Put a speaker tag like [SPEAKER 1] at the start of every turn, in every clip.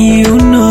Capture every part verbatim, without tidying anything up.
[SPEAKER 1] kuniona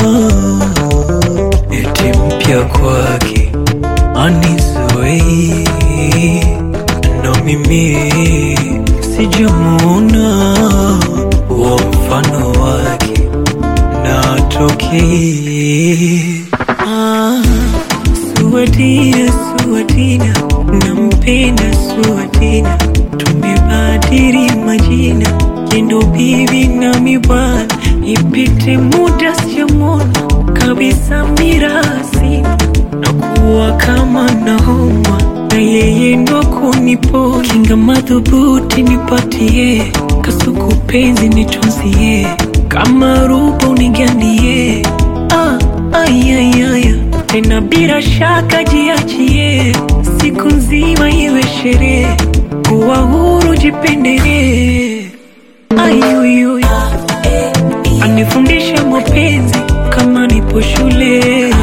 [SPEAKER 1] eti mpya kwake anizoei, na mimi sijamuona wa mfano wake na tokei. Ah, Suadina, Suadina, nampenda Suadina, tumebadili majina, yendo bibi na mibwana, ipite muda siyamona kabisa mirasi, na kuwa kama na homa, na yeye ndo kunipo kinga madhubuti nipatie, kasuku penzi nitunzie, kama rupa unigandie. Ah, ay, ay, ay, tena bila shaka jiachie, siku nzima iwe sherehe, kuwa huru jipendere. Ayuyuy, anifundisha mapenzi kama nipo shule.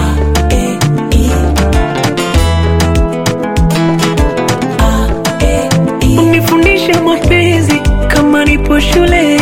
[SPEAKER 1] Unifundisha mapenzi kama nipo shule.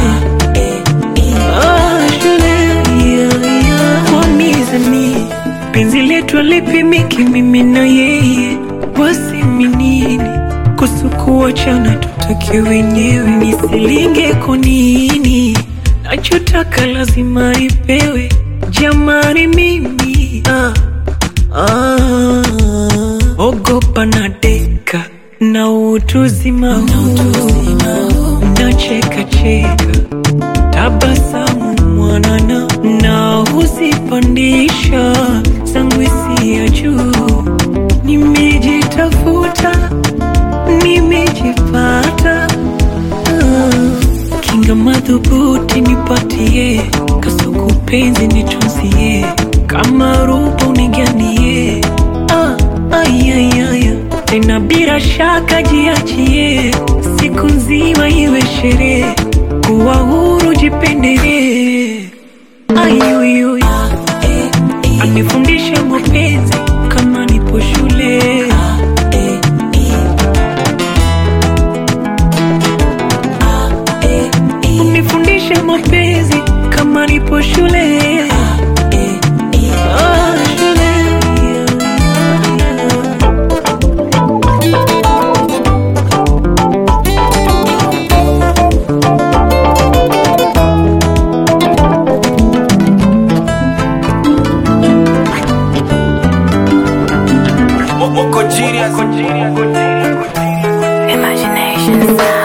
[SPEAKER 1] Ah, shule, yeah, yeah. Kwa mizani penzi letu alipimiki mimi na yeye, wasiminini kusuku wachana tutake wenyewe, nisilinge konini, nachotaka lazima ipewe, jamani mimi. Ah, ah, ogopa na deka na utuzima huu, na cheka cheka tabasamu mwanana, na huzipandisha zangu isi ya juu. Nimejitafuta, nimejipata. uh, Kinga madhubuti nipatie, kasuku penzi nitunzie, kama rupa unigandie. Ah, ay, ay, ay, tena bila shaka jiachie, siku nzima iwe sherehe, kuwa huru jipendere. Ayuyuy, anifundisha mapenzi kama nipo shule. Unifundisha mapenzi kama nipo shule. Ah, shule,
[SPEAKER 2] Moko genius.
[SPEAKER 3] Imagination.